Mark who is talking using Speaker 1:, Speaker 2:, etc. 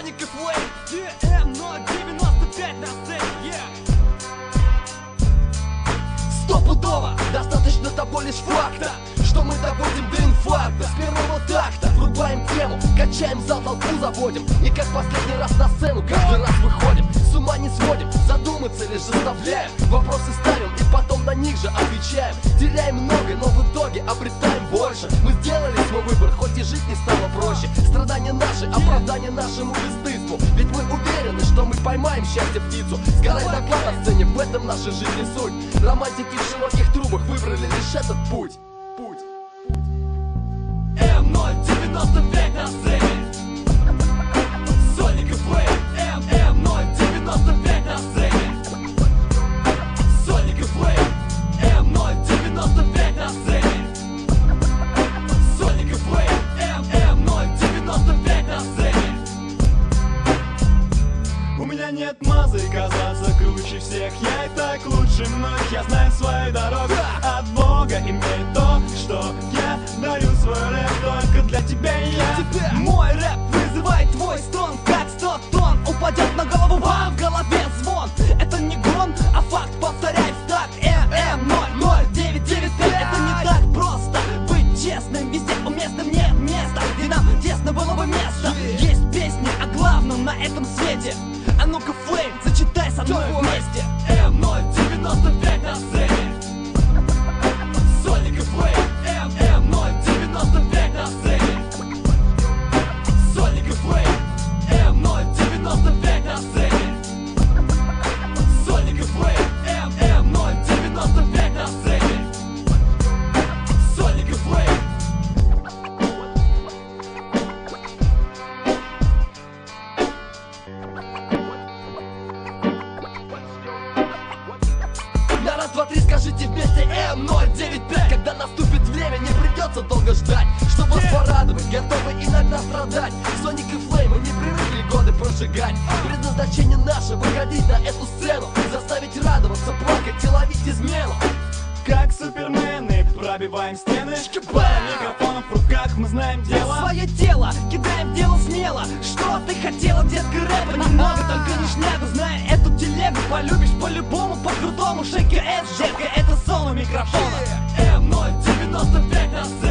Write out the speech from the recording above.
Speaker 1: Sonic и Flame, DM095 на сцене, Стопудово, достаточно того лишь факта, что мы доводим до инфаркта. С первого такта врубаем тему, качаем зал, толпу заводим. И как последний раз на сцену каждый раз выходим. С ума не сводим, задуматься лишь заставляем. Вопросы ставим и потом на них же отвечаем. Теряем много, но в итоге обретаем больше. Мы сделали свой выбор, хоть и жить не стало проще. Страдания наши, оправдание нашему бесстыдству. Ведь мы уверены, что мы поймаем счастье птицу. Сгорай доклад на сцене, в этом наша жизнь и суть. Романтики в широких трубах выбрали лишь этот путь. М095 на сцене, Sonic и Flame, М095 на сцене, Sonic и Flame, М095 на сцене, Sonic и Flame, М095 на сцене.
Speaker 2: У меня нет мазы казаться круче всех. Я и так лучше многих, я знаю свою дорогу от Бога. Имею то, что я дарю свой рэп только для тебя и я.
Speaker 1: Мой рэп вызывает твой стон, как 100 тонн упадет на голову вам, в голове звон. Это не гон, а факт, повторяй в такт. М00995. Это не так просто быть честным, везде уместным нет места, где нам тесно было бы место. Есть песни о главном на этом свете. А ну-ка, Flame, зачитай со мной вместе. М095 на сцене, Sonic и Flame, М095 на сцене, Sonic и Flame, М095 на сцене, Sonic и Flame, М095 на сцене, Sonic и Flame. На раз, два, три скажите вместе М095. Когда наступит время, не придется долго ждать, чтобы вас порадовать, готовы иногда страдать. Sonic и Flame, мы не привыкли годы прожигать. Предназначение наше — выходить на эту сцену, заставить радоваться, плакать и ловить измену.
Speaker 2: Как супермены пробиваем стены, пара микрофонов в руках, мы знаем дело.
Speaker 1: Свое тело, кидаем в дело смело. Что ты хотела, детка, рэпа немного, только не шнягу. Зная эту телегу, полюбишь по-любому, по-крутому. Шейка S, детка, это соло микрофона. М095 на сцене.